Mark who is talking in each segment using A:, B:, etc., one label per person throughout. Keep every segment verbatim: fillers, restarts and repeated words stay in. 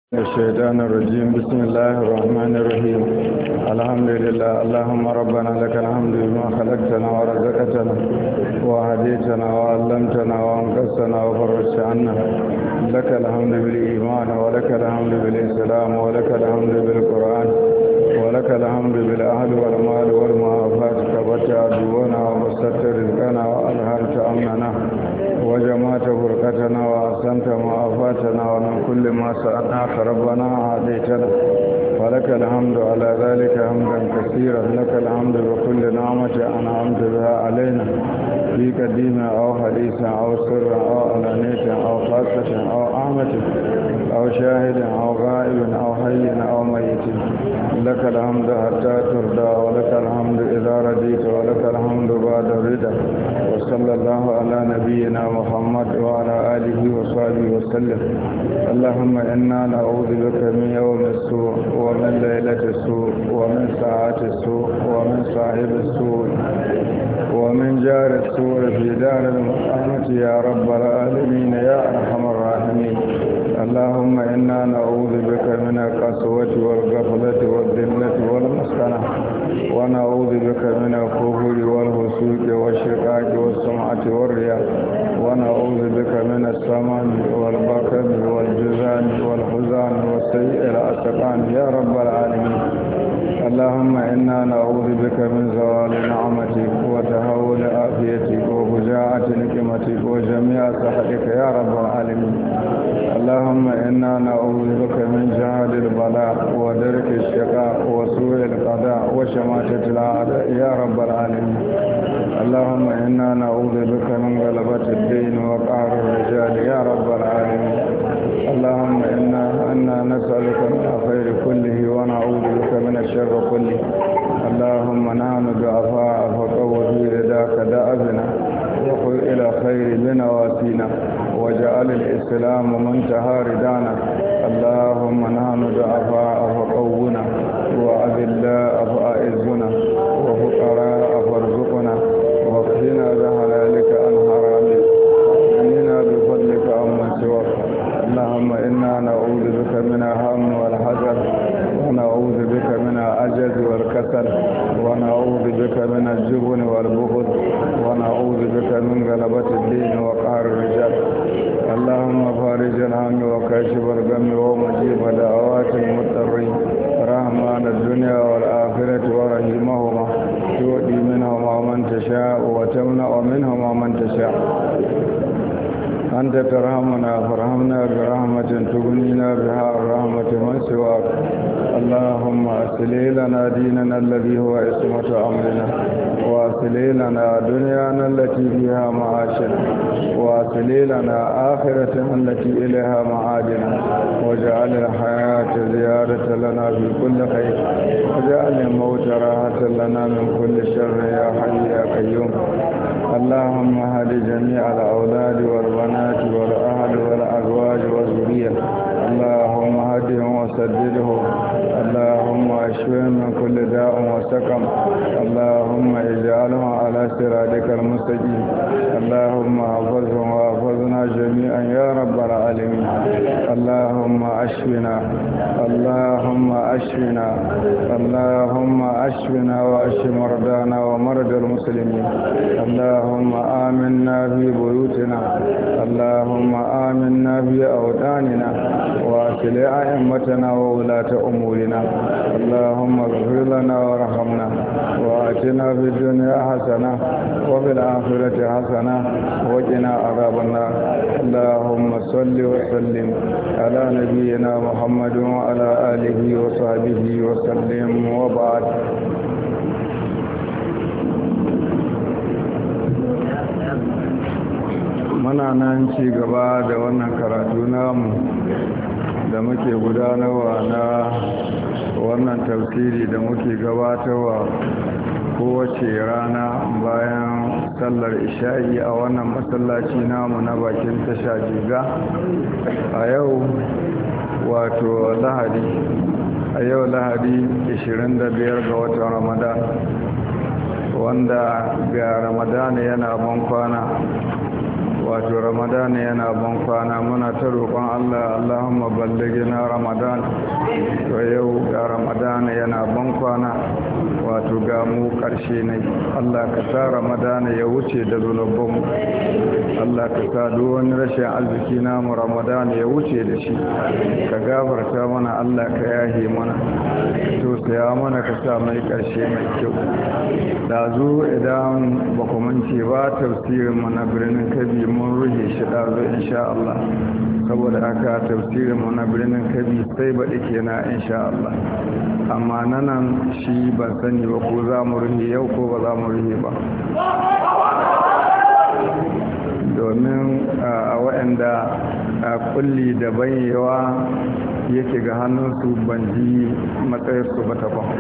A: الشيطان الرجيم بسم الله الرحمن الرحيم الحمد لله اللهم ربنا لك الحمد بما خلقتنا ورزقتنا وهديتنا وعلمتنا وانقذتنا وفرجت عنا لك الحمد بالإيمان ولك الحمد بالإسلام ولك الحمد بالقرآن ولك الحمد بالأهل والمال والمعافاة كبت عدونا وبسطت رزقنا وأظهرت أمننا وجمعت فرقتنا وأحسنت معافاتنا ومن كل ما سألناك ربنا أعطيتنا ولك الحمد على ذلك حمدا كثيرا لك الحمد بكل نعمة أنعمت بها علينا في قديم أو حديث أو سر أو علانية أو خاصة أو عامة أو شاهد أو غائب أو حي أو ميت لك الحمد حتى ترضى ولك الحمد إذا رضيت ولك الحمد بعد الرضا وصلى الله على نبينا محمد وعلى آله وصحبه وسلم اللهم إنا نعوذ بك من يوم السوء ومن ليلة السوء ومن ساعات السوء ومن صاحب السوء ومن جار السوء في دار المقامة يا رب العالمين يا أرحم الراحمين اللهم إنا نعوذ بك من القسوة والغفلة والذلة والمسكنة ونعوذ بك من الكفر والفسوق والشقاق والسمعة والرياء ونعوذ بك من السمن والبكم والجزان والحزن والسيء الأسقان يا رب العالمين اللهم إنا نعوذ بك من زوال نعمتك وتهول عافيتك وفجاءة نقمتك وجميع سخطك يا رب العالمين اللهم إنا نعوذ بك من جهل البلاء ودرك الشقاء وسوء القضاء وشماتة الأعداء يا رب العالمين اللهم إنا نعوذ بك من غلبة الدين وقهر الرجال يا رب العالمين اللهم إنا أنا نسألك من الخير كله ونعوذ بك من الشر كله اللهم نحن ضعفاء فقوة في رداك دأبنا وقل إلى خير بنواسينا وجعل الإسلام منتهى ردانا اللهم نحن ضعفاء فقونا وأذلاء فأعزنا وفقراء فارزقنا واكفنا بحلالك عن حرامك وإنا بفضلك عمن سواك اللهم إنا نعوذ بك من الهم والحزن ونعوذ بك من العجز والكسل ونعوذ بك من الجبن والبخل ونعوذ بك من غلبة الدين وقهر الرجال اللهم فارج الهم وكاشف الغم ومجيب دعوات المضطرين رحمن الدنيا والآخرة ورحمهما تؤتي منهما من تشاء وتمنع منهما من تشاء أنت ترحمنا فرحمنا برحمة تغنينا بها الرحمة من سواك اللهم أصلح لنا ديننا الذي هو عصمة أمرنا وأصلح لنا دنيانا التي فيها معاشنا وأصلح لنا آخرتنا التي إليها معادنا واجعل الحياة زيادة لنا في كل خير واجعل الموت راحة لنا من كل شر يا حي يا قيوم اللهم هد جميع الأولاد والبنات والأهل والأزواج والذرية اللهم هدهم وسددهم اللهم اشفهم من كل داء وسقم اللهم اجعلهم على صراطك المستقيم اللهم احفظهم واحفظنا جميعا يا رب العالمين اللهم اشفنا اللهم اشفنا اللهم اشفنا واشف مرضانا ومرضى المسلمين اللهم آمنا في بيوتنا اللهم آمنا في أوطاننا وأصلح أئمتنا وولاة أمورنا اللهم اغفر لنا وارحمنا وآتنا في الدنيا حسنة وفي الآخرة حسنة وقنا عذاب النار اللهم صل وسلم على نبينا محمد وعلى آله وصحبه وسلم وبعد muna nan ci gaba da wannan karatu namu da muke gudanarwa na wannan tafsiri da muke gabatarwa kowace rana bayan sallar isha'i a wannan masallaci namu na bakin tasha jiga a yau wato lahadi a yau lahadi ishirin da biyar ga watan ramadan wanda ga ramadan yana ban kwana wato ramadan yana ban kwana muna ta roƙon Allah Allahumma ballighna ramadan to yau ga ramadan yana ban kwana wato ga mu ƙarshe ne Allah ka sa ramadan ya wuce da zunubanmu Allah ka sa duk wani rashin arziki namu ramadan ya wuce da shi ka gafarta mana Allah ka yahe mana to saya mana ka sa mai ƙarshe mai kyau da zo idan ba ku mance ba tafsirin mu na birnin Kabi mun ruhe shi da zo insha Allah saboda haka tafsirin mu na birnin Kabi sai baɗi kenan insha Allah amma nanan shi ban sani ba ko za mu ruhe yau ko ba za mu ruhe ba domin a waɗanda kulli da banyewa yake ga hannunsu ban ji matsayarsu ba ta kwan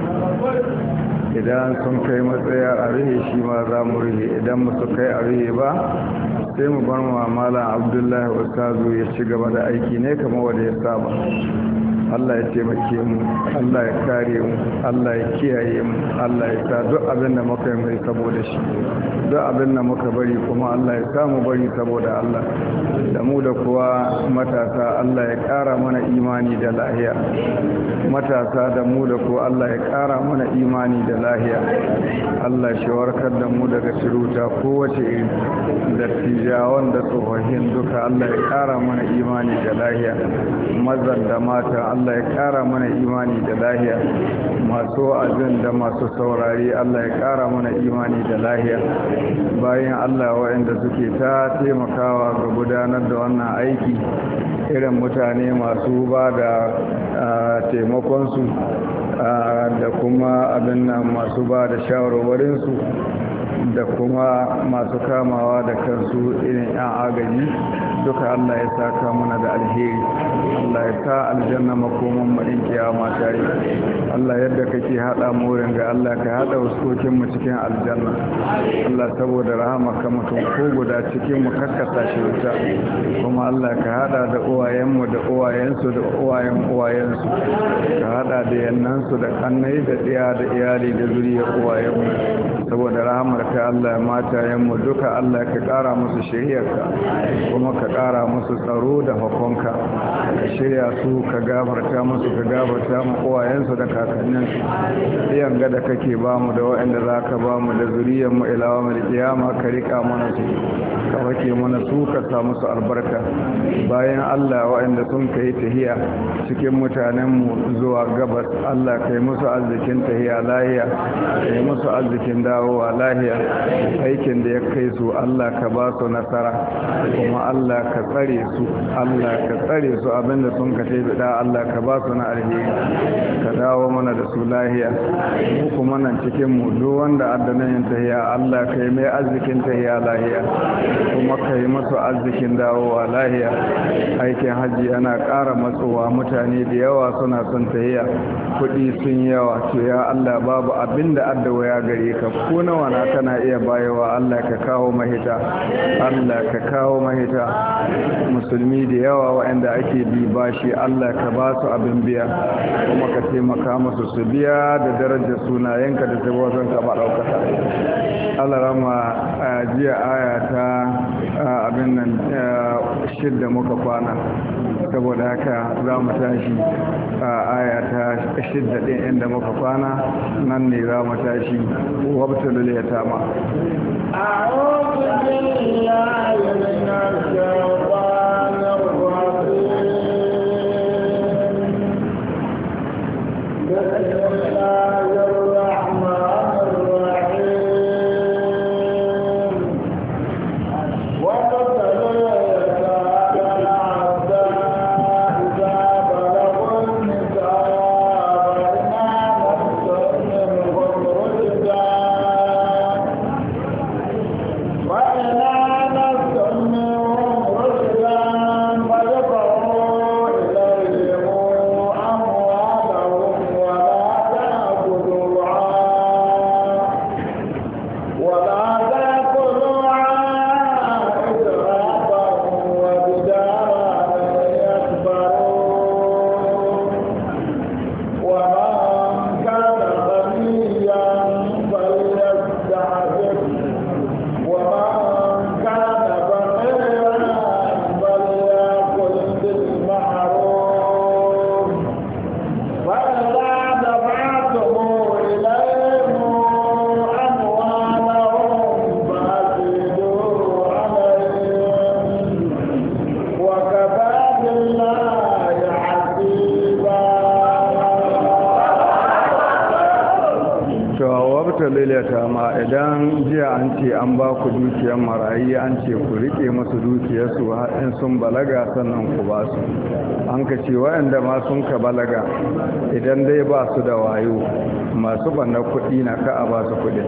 A: idan sun kai matsaya a rihe shi ma za mu rihe idan musu kai a rihe ba sai mu bar wa malam abdullahi ustazu ya ci gaba da aiki ne kamar wanda ya saba Allah ya taimake mu Allah ya kare mu Allah ya kiyaye mu Allah ya sa duk abin da muka yi mai saboda shi duk abin da muka bari kuma Allah ya sa mu bari saboda Allah da mu da kuwa matasa Allah ya kara mana imani da lahiya matasa da mu da kuwa Allah ya kara mana imani da lahiya Allah shi warkar da mu daga shiruta kowace iri da tijawan da tsofaffin duka Allah ya kara mana imani da lahiya mazan da mata Allah ya kara mana imani da lahiya masu wa'azin da masu saurari Allah ya kara mana imani da lahiya bayan Allah waɗanda suke ta taimakawa ga gudanar da wannan aiki irin mutane masu ba da taimakonsu da kuma abin nan masu ba da shawarwarinsu da kuma masu kamawa da kansu irin 'yan agaji duka Allah ya saka mana da alheri Allah ya sa aljanna makoman mu in kiyama ta yi Allah yadda kake hada mu wurin ga Allah ka hada waskokin mu cikin aljanna Allah saboda rahamaka mutum ko guda cikin mu kakkasa shi wuta kuma Allah ka hada da uwayen mu da uwayen su da uwayen uwayen su ka hada da yannan su da kannai da diya da iyali da zuriyar uwayen mu saboda rahamarka Allah matayen mu duka Allah ka kara musu shiriyarka kuma ka kara musu tsaro da hukunka ka shirya su ka gafarta musu ka gafarta mu uwayensu da kakanninsu iyan ga da kake ba mu da waɗanda za ka ba mu da zuriyar mu ilawa mai kiyama ka rika mana su ka wake mana su ka sa musu albarka bayan Allah waɗanda sun kai tahiya cikin mutanen mu zuwa gabas Allah kai musu arzikin tahiya lahiya kai musu arzikin dawowa lahiya aikin da ya kai su Allah ka ba su nasara kuma Allah ka tsare su Allah ka tsare su abinda sun ka taibi da Allah ka ba su na alheri ka dawo mana da su lahiya mu kuma nan cikin mu duk wanda addanan yin tahiya Allah ka yi mai arzikin tahiya lahiya kuma ka yi masu arzikin dawowa lahiya aikin hajji ana ƙara matsowa mutane da yawa suna son tahiya kuɗi sun yawa to ya Allah babu abinda addawa ya gare ka ko nawa na kana iya bayewa Allah ka kawo mahita Allah ka kawo mahita musulmi da yawa waɗanda ake bi bashi Allah ka ba su abin biya kuma ka taimaka musu su biya da darajar sunayenka da sabobin ka maɗaukata Allah rama jiya aya ta abin nan shidda muka kwana saboda haka za mu tashi aya ta shidda ɗin inda muka kwana nan ne za mu tashi wabtalul yatama
B: أعوذ بالله من الشيطان الرجيم بسم الله الرحمن الرحيم وابتلوا اليتامى حتى إذا بلغوا النصاب فإن آنستم منهم رشدا
A: wabta lalata ma idan jiya an ce an ba ku dukiyar marayi an ce ku rike musu dukiyarsu in sun balaga sannan ku ba su an ka ce waɗanda ma sun ka balaga idan dai ba su da wayo masu banna kuɗi na ka a ba su kuɗi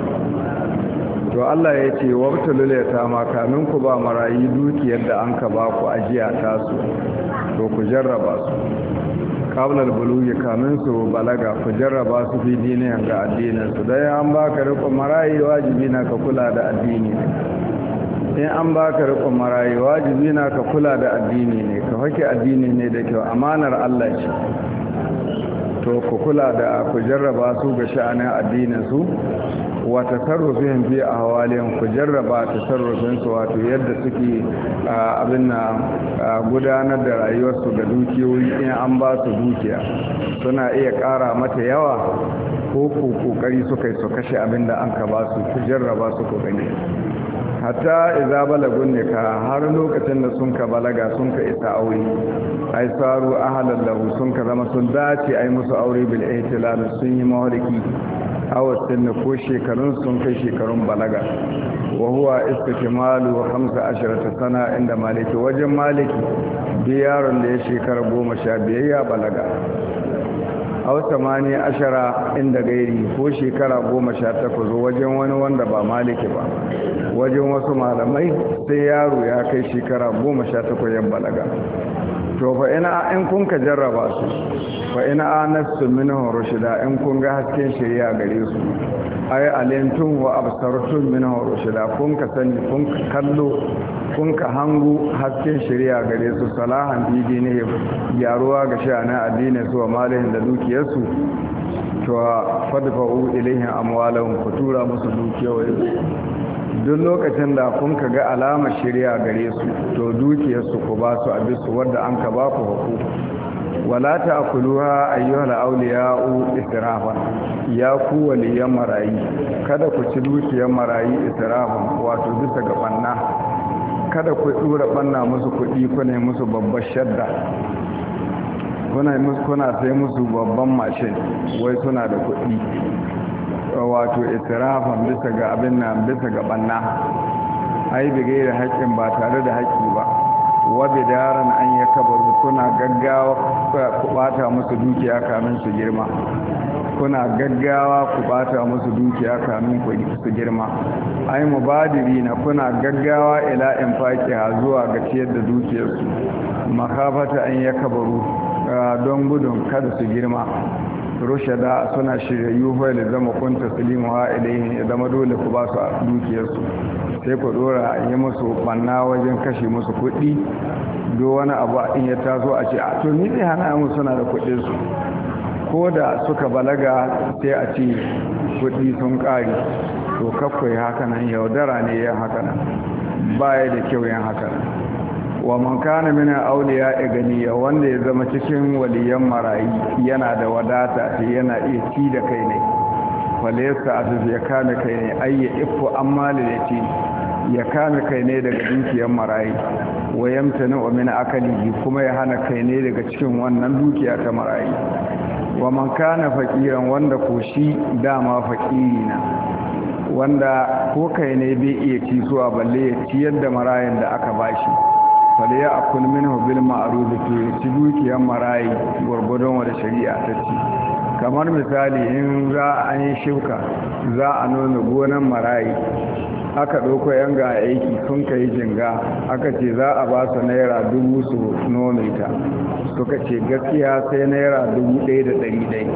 A: to Allah ya ce wabta lalata ma kamin ku ba marayi dukiyar da an ka ba ku ajiya tasu to ku jarraba su kablar bulugi kamin su balaga ku jarraba su fi diniyan ga addininsu dai an baka rikon marayi wajibi na ka kula da addini ne in an baka rikon marayi wajibi na ka kula da addini ne ka hake addini ne da kyau amanar Allah ce to ku kula da ku jarraba su ga sha'anin addininsu wa tasarrufin fi ahwalihim ku jarraba tasarrufin su wato yadda suke abin na gudanar da rayuwarsu ga dukiyoyi in an ba su dukiya suna iya ƙara mata yawa ko ku kokari suka yi su kashe abin da an ka ba su ku jarraba su ku gani hatta idza balagun nika har lokacin da sun ka balaga sun ka isa aure ai saru ahlan lahu sun ka zama sun dace ai musu aure bil ihtilal sun yi mawariki awatin da ko shekarun sun kai shekarun balaga wa huwa istikmalu wa khamsa asharata sana inda maliki wajen maliki bi yaron da ya shekara goma sha biyar ya balaga aw samani ashara inda gairi ko shekara goma sha takwas wajen wani wanda ba maliki ba wajen wasu malamai sai yaro ya kai shekara goma sha takwas ya balaga to fa ina in kun ka jarraba su fa ina anastu minhu rushida in kun ga hasken shari'a gare su ay alintum wa absartum minhu rushida kun ka sani kun ka kallo kun ka hangu hasken shari'a gare su salahan dini ne yaruwa ga sha'anin addinin su wa malihin da dukiyarsu to fadfa'u ilaihim amwalahum ku tura musu dukiyoyi duk lokacin da kun ka ga alamar shari'a gare su to dukiyarsu ku ba su abisu wadda an ka ba ku huku wala ta'kuluha ayyuhal awliya'u israfan ya ku waliyan marayi kada ku ci dukiyar marayi israfan wato bisa ga banna kada ku dura banna musu kuɗi ku ne musu babbar shadda kuna musu kuna sai musu babban mashin wai suna da kuɗi wato israfan bisa ga abin nan bisa ga banna ai bige da haƙƙin ba tare da haƙƙi ba wa bidaran an ya kabaru kuna gaggawa ku bata musu dukiya kamin su girma kuna gaggawa ku bata musu dukiya kamin su girma ai mubadiri na kuna gaggawa ila infaqiha zuwa ga ciyar da dukiyarsu makafata an ya kabaru don gudun kada su girma rushada suna shiryayyu fa da zama kun taslimuha ilayhi ya zama dole ku ba su dukiyarsu sai ku dora yi musu banna wajen kashe musu kuɗi do wani abu in ya taso a ce a to ni zai hana mu suna da kuɗin su ko da suka balaga sai a ce kuɗi sun ƙare to kakwai haka nan yaudara ne yin haka nan baya da kyau yin haka nan wa man kana min awliya ganiya wanda ya zama cikin waliyan marayi yana da wadata sai yana iya ci da kai ne falaysa azu ya kame kai ne ayya ifu amma lati ya kame kai ne daga dukiyar marayi wa yamtana wa min akalihi kuma ya hana kai ne daga cikin wannan dukiya ta marayi wa man kana faqiran wanda ko shi dama faqiri na wanda ko kai ne bai iya ci zuwa balle ya ciyar da marayin da aka bashi fale ya akul minhu bil ma'ruf to ci dukiyar marayi gurgudun wanda shari'a ta ci kamar misali in za a yi shuka za a nuna gonan marayi aka ɗauko yan ga aiki sun kai jinga aka ce za a ba su naira dubu su nome ta suka ce gaskiya sai naira dubu ɗaya da ɗari ɗaya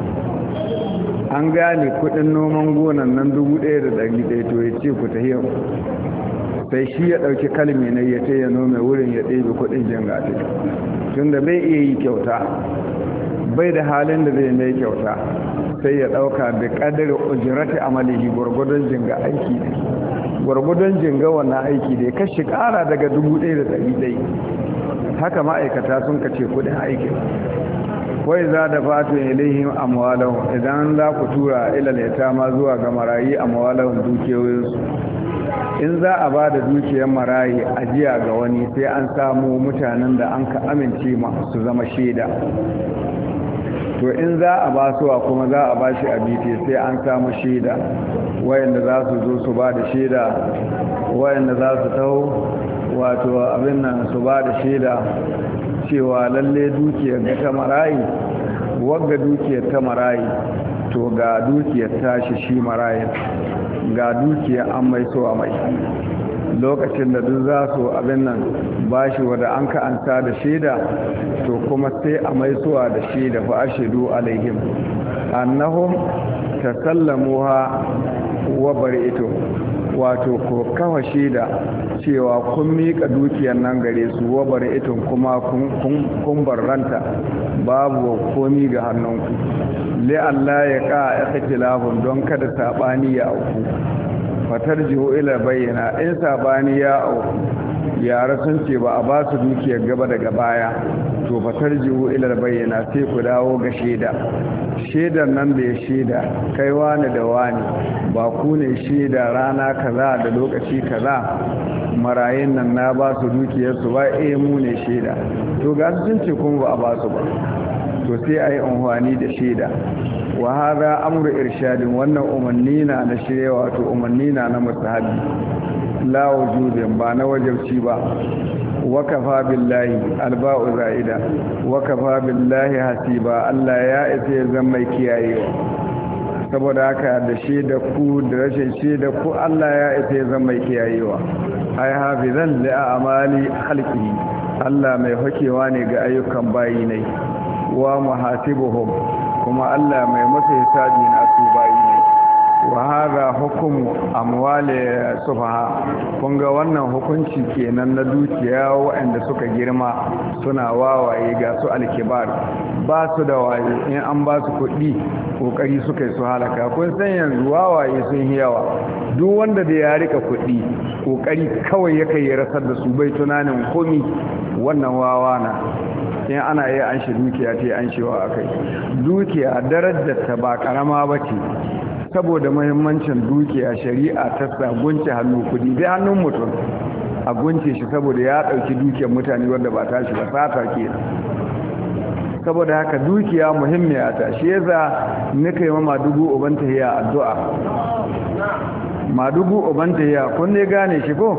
A: an gane kuɗin noman gonan nan dubu ɗaya da ɗari ɗaya to ya ce ku ta yau sai shi ya ɗauki kalmi na ya ce ya nome wurin ya ɗebe kuɗin jinga ta tun da bai iya yi kyauta bai da halin da zai mai kyauta sai ya ɗauka da ƙadar ujirati amalihi gwargwadon jinga aiki ne gwargwadon jinga wannan aiki ne kashi ƙara daga dubu ɗaya da ɗari ɗai haka ma'aikata sun kace kuɗin aiki wai za da fatu ilaihim amwalahum idan za ku tura ilal yatama zuwa ga marayi amwalahum dukiyoyinsu in za a ba da dukiyar marayi ajiya ga wani sai an samu mutanen da an ka amince ma su zama shaida to in za a ba su kuma za a ba shi a bite sai an samu shaida wayanda za su zo su ba da shaida wayanda za su taho wato abin nan su ba da shaida cewa lalle dukiyar ta marayi wagga dukiyar ta marayi to ga dukiyar tashi shi marayin ga dukiyar an mai so a mai lokacin da duk za su abin nan ba shi wadda an ka anta da shaida to kuma sai a mai suwa da shaida fa ashidu alaihim annahum tasallamuha wa bari'tu wato ko kawa shaida cewa kun miƙa dukiyar nan gare su wa bari'tu kuma kun kun barranta babu komi ga hannunku li Allah ya ka ikhtilafun don kada sabani ya auku fatar jiho ila bayyana in sabani ya auku yara sun ce ba a ba su dukiyar gaba daga baya to fatar jiho ila bayyana sai ku dawo ga shaida shaidar nan da ya shaida kai wani da wani ba ku ne shaida rana kaza da lokaci kaza marayin nan na ba su dukiyarsu ba eh mu ne shaida to ga sun ce kuma ba a ba su ba to sai a yi amfani da shaida wa hada amru irshadin wannan umarni na na shirya wato umarni na na mustahabi la wujubin ba na wajibci ba wa kafa billahi alba'u za'ida wa kafa billahi hasiba Allah ya isa zan mai kiyayewa saboda haka da shaida ku da rashin shaida ku Allah ya isa zan mai kiyayewa ai hafizan li a'mali khalqihi Allah mai hakewa ne ga ayyukan bayi ne wa muhasibuhum kuma Allah mai masa hisabi na su bayi ne wa hada hukumu amwali sufaha kun ga wannan hukunci kenan na dukiya waɗanda suka girma suna wawaye ga su alkibar ba su da waye in an ba su kuɗi kokari suka yi su halaka kun san yanzu wawaye sun yi yawa duk wanda da ya rika kuɗi kokari kawai yake yi rasar da su bai tunanin komi wannan wawa na in ana iya an shi dukiya ta an shewa a kai dukiya darajar ta ba karama ba ce saboda mahimmancin dukiya shari'a ta sa gunce hannu kudi dai hannun mutum a gunce shi saboda ya dauki dukiyar mutane wanda ba ta shi ba sata ke saboda haka dukiya muhimmiya ta shi yasa nika yi ma madugu uban tahiya addu'a madugu uban tahiya kun ne gane shi ko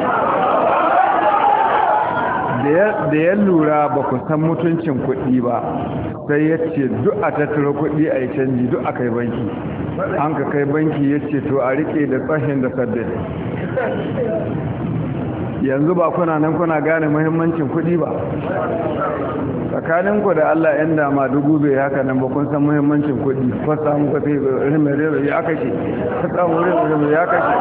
A: da ya lura ba ku san mutuncin kuɗi ba sai ya ce duk a tattara kuɗi a yi canji duk a kai banki an ka kai banki ya ce to a riƙe da tsahin da saddade yanzu ba kuna nan kuna gane muhimmancin kuɗi ba tsakaninku da Allah yan dama dubu bai haka nan ba kun san muhimmancin kuɗi ko samu ka sai rimere ya kashe ka samu rimere ya kashe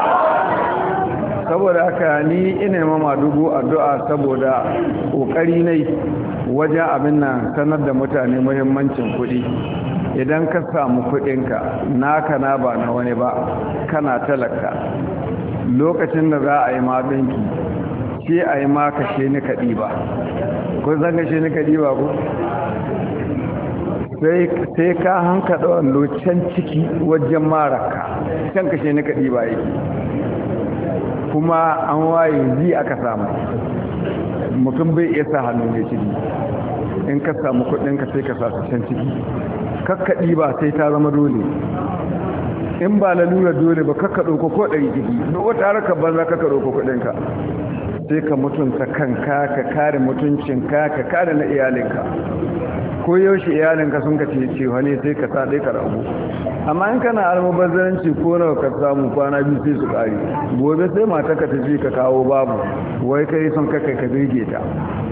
A: saboda haka ni ina mama dubu addu'a saboda kokari ne wajen abin nan sanar da mutane muhimmancin kuɗi idan ka samu kuɗinka naka na ba na wani ba kana talaka lokacin da za a yi ma ɗinki sai a yi ma kashe ni kaɗi ba ko zan kashe ni kaɗi ba ko sai ka hanka ɗawan can ciki wajen maraka can kashe ni kaɗi ba yake kuma an waye zi aka samu mutum bai iya sa hannu ne ciki in ka samu kudinka sai ka sa su can ciki kakkaɗi ba sai ta zama dole in ba lalura dole ba kakka ɗauko ko ɗari ciki duk wata harkar banza kakka ɗauko kudinka sai ka mutunta kanka ka kare mutuncinka ka kare na iyalinka ko yaushe iyalinka sun ka ce wani sai ka sa ɗai ka rabu amma in kana almubazzaranci ko nawa ka samu kwana biyu sai su ƙari gobe sai mata ka tafi ka kawo babu wai kai son kakai ka birge ta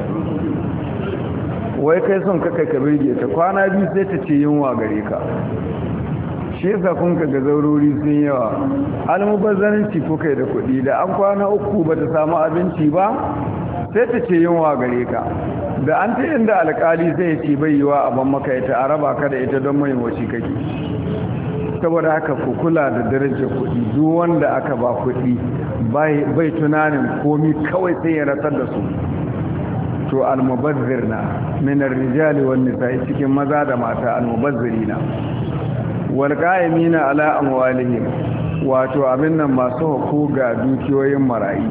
A: wai kai son kakai ka birge ta kwana biyu sai ta ce yunwa gare ka shi yasa kun ka ga zaurori sun yawa almubazzaranci ko kai da kuɗi da an kwana uku ba ta samu abinci ba sai ta ce yunwa gare ka da an ta inda alƙali zai ce bai yiwa a ban maka ita a raba ka da ita don mai wace kake saboda haka ku kula da darajar kuɗi duk wanda aka ba kuɗi bai tunanin komi kawai sai ya rasar da su to almubazzir na min ar-rijali wan nisa'i cikin maza da mata almubazzirina wal qa'imina ala amwalihim wato abin nan masu hukuga dukiyoyin marayi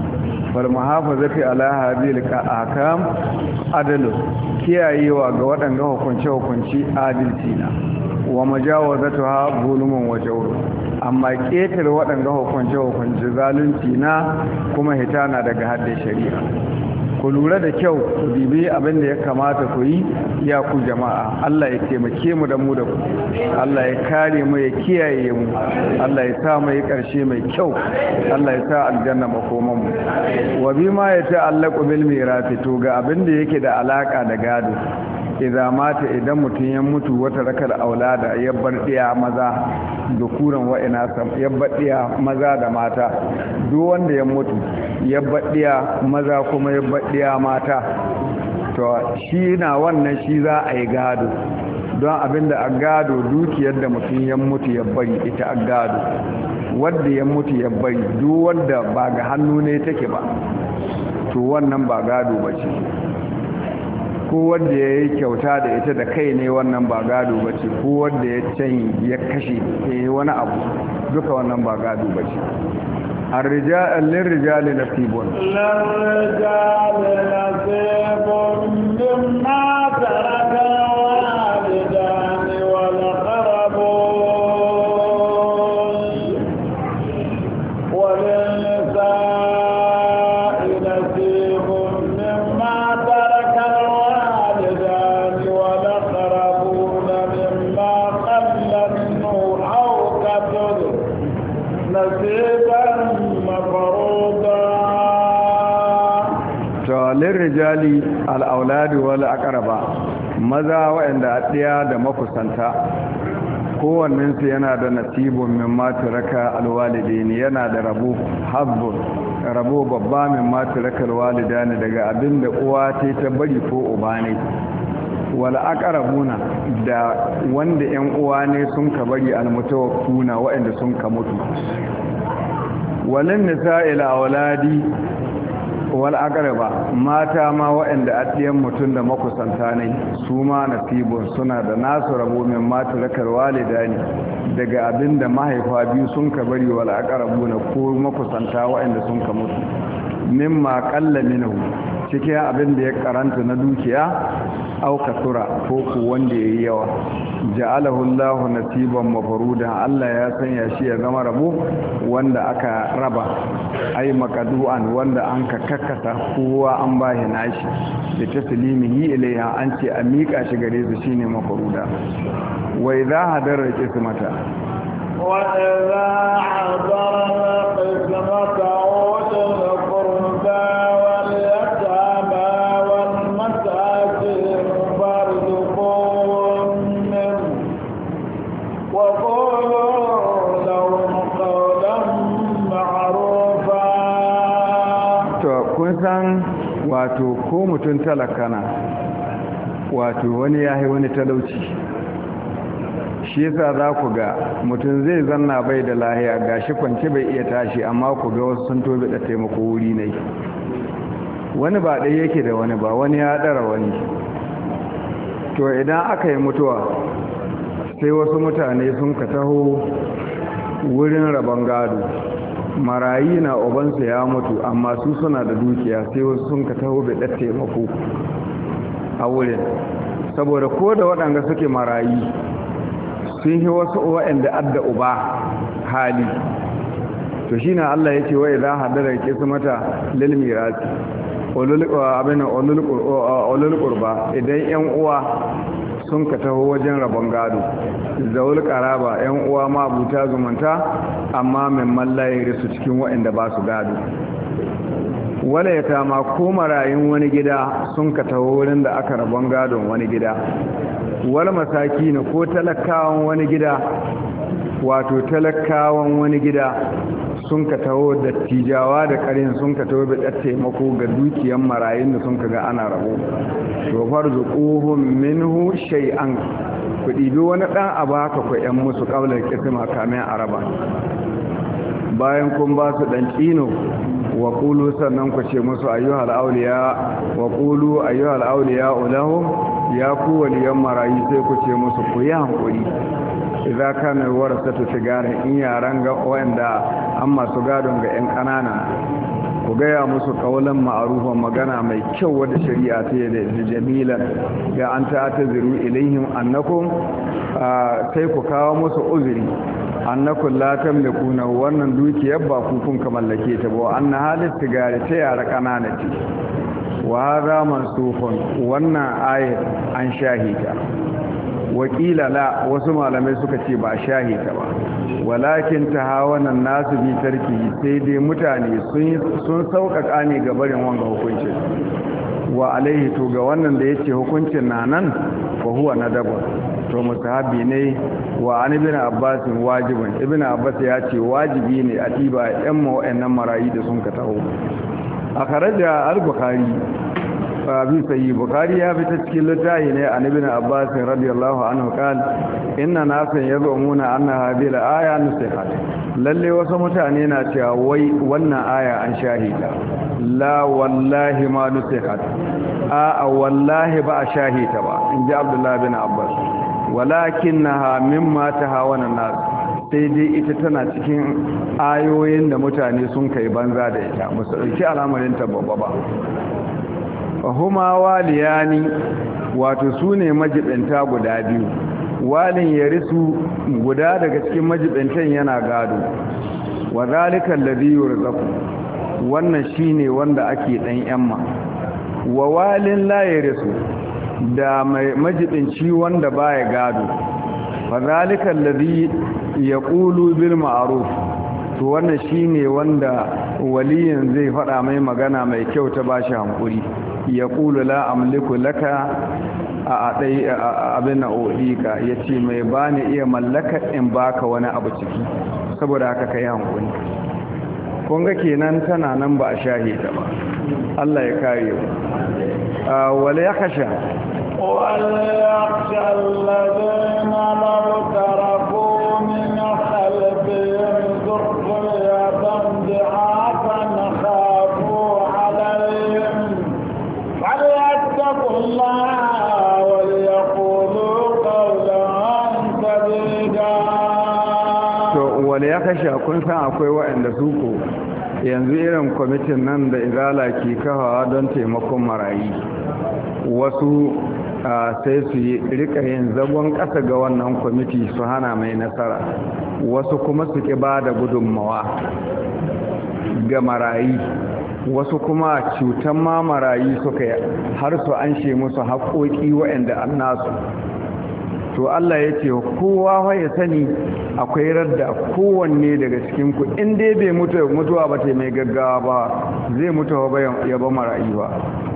A: fal muhafazati ala hadhihi al-ahkam adalu kiyayewa ga waɗanda hukunce hukunci adalci na wa majawazatuha zulumun wa jawr amma ƙetare waɗanda hukunce hukunci zalunci na kuma hitana daga haddin shari'a. Ku lura da kyau ku bibi abin da ya kamata ku yi ya ku jama'a. Allah ya taimake mu da mu da ku, Allah ya kare mu ya kiyaye mu, Allah ya sa mu yi ƙarshe mai kyau, Allah ya sa aljanna makoman mu. Wa bima ya ta'allaqu bil mirasi, to ga abin da yake da alaka da gado. Idan mata idan mutum ya mutu wata rakar aulada ya bar diya maza da kuran wa'ina sam ya bar diya maza da mata, duk wanda ya mutu ya bar diya maza kuma ya bar diya mata, to shi na wannan shi za a yi gado. Don abinda a gado dukiyar da mutum ya mutu ya bari ita a gado, wanda ya mutu ya bari duk wanda ba ga hannu ne take ba, to wannan ba gado ba ce. Ko wanda ya yi kyauta da ita da kai ne, wannan ba gado ba ce. Ko wanda ya canyi ya kashe ya yi wani abu, duka wannan ba gado ba ce. lirrijali nasibun
B: lirrijali nasibun mimma taraka walidani wal qarabun wal nisa'i nasibun mimma taraka
A: lirrijali al'auladi wal aqraba, maza waɗanda addiya da makusanta kowannensu yana da nasibun min mataraka alwalidaini, yana da rabo hazzun rabo babba min mataraka alwalidani daga abinda uwa ta ta bari ko uba ne, wal aqrabuna da wanda ƴan uwa ne sun ka bari almutawaffuna waɗanda sun ka mutu, walin nisa'il auladi wal aqraba, mata ma waɗanda addiyan mutum da makusanta ne su ma nasibun suna da nasu rabo min matalakar walidani daga abinda mahaifa biyu sun ka bari wal aqrabuna ko makusanta waɗanda sun ka mutu, mimma qalla minhu cikin abinda ya karanta na dukiya au kasura ko ku wanda yayi yawa. Ja'alahu Allahu nasiban mafrudan, Allah ya sanya shi ya zama rabo wanda aka raba, ai makadu'an wanda an ka kakkasa kowa an bashi nashi da taslimihi ilaiha, an ce a mika shi gare su shine mafruda. wa idha hadara qismata
B: wa idha hadara qismata awtul qurba wal yatama wal masakin farzuqun wa qulu lahum qawlan ma'rufa.
A: To kun san wato ko mutum talakana, wato wani yahi wani talauci, shi yasa za ku ga mutum zai zanna bai da lahiya gashi kwance bai iya tashi, amma ku ga wasu sun tobe da taimako wuri ne. Wani ba ɗaya yake da wani ba, wani ya ɗara wani. To idan aka yi mutuwa sai wasu mutane sun ka taho wurin rabon gado, marayi na ubansu ya mutu amma su suna da dukiya, sai wasu sun ka taho bai ɗan taimako a wurin, saboda ko da waɗanda suke marayi sun yi wasu waɗanda adda uba hali. To shi na Allah ya ce wa idan haddara ke su mata lilmirati abin olul kurba, idan yan uwa sun ka taho wajen rabon gado, zaul karaba yan uwa ma buta zumunta amma min mallaye su cikin waɗanda ba su gado, wala ya tama ko marayun wani gida sun ka taho wurin da aka rabon gadon wani gida, wal masaki na ko talakawan wani gida, wato talakawan wani gida sun ka taho da tijawa da karin sun ka taho da taimako ga dukiyan marayun da sun ka ga ana rabo. To farzuquhum minhu shay'an, ku dibi wani dan abu haka ku yan musu kaular kisma kamin araba, bayan kun ba su dan tsino wa qulu, sannan ku ce musu ayyuhal awliya wa qulu ayyuhal awliya lahum, ya ku waliyan marayi sai ku ce musu ku yi hankuri, idza kana warasatu sigara, in yaran ga wanda an masu gadon ga yan kanana ku gaya musu kaulan ma'arufan magana mai kyau wadda shari'a ta yi da jamilan ya an ta ta ziru ilaihim annakum sai ku kawo musu uzuri annakum la tamlikuna wannan dukiyar ba ku kun ka mallake ta ba anna halit tigari ta yara kanana ce wa hadha mansukun wannan ayat an shahita wakila la wasu malamai suka ce ba shahita ba walakin tahawanan nasu bi tarki sai dai mutane sun sun sauƙaƙa ne ga barin wanga hukuncin wa alaihi to ga wannan da yace hukuncin na nan fa huwa nadaba to mustahabi ne wa an ibn abbas wajibin ibn abbas ya ce wajibi ne a tiba yan ma wayannan marayi da sun ka taho akhraja al-bukhari fi sahih bukhari ya fita cikin littafi ne an ibn abbas radiyallahu anhu qala inna nasan yazumuna anna hadhihi al-aya nusikhat lalle wasu mutane na cewa wai wannan aya an shahida la wallahi ma nusikhat a wallahi ba a shahita ba inji abdullah bin abbas walakinnaha mimma tahawana nas sai dai ita tana cikin ayoyin da mutane sun kai banza da ita musu dauki al'amarin ta babba ba huma waliyani wato sune majibinta guda biyu walin yarisu guda daga cikin majibintan yana gado wa zalika alladhi yurzaqu wannan shine wanda ake dan yamma wa walin la yarisu da mai majibinci wanda baya gado fa zalika alladhi yaqulu bil ma'ruf to wannan shine wanda waliyin zai faɗa mai magana mai kyau ta bashi hankuri ya ƙulu la amliku laka a ɗai abin na odika ya ce mai ba ni iya mallaka in baka wani abu ciki saboda haka ka yi hankuli kunga kenan tana nan ba a shahe ta ba Allah ya kare wale ya kasha
B: wale ya kasha alladina lau tarafu min khalfihim dhurriyatan dha'afan khafu alayhim فليتقوا الله وليقولوا قولا سديدا
A: to wale ya kashe kun san akwai waɗanda su ko yanzu irin kwamitin nan da izala ke kafawa don taimakon marayi wasu sai su yi rika yin zagon ƙasa ga wannan kwamiti su hana mai nasara wasu kuma su ki ba da gudunmawa ga marayi wasu kuma cutan ma marayi suka yi har su an she musu haƙoƙi waɗanda an nasu to Allah ya ce kowa ya sani akwai radda kowanne daga cikinku in dai bai mutu mutuwa ba ta mai gaggawa ba zai mutu ba ya ba marayi ba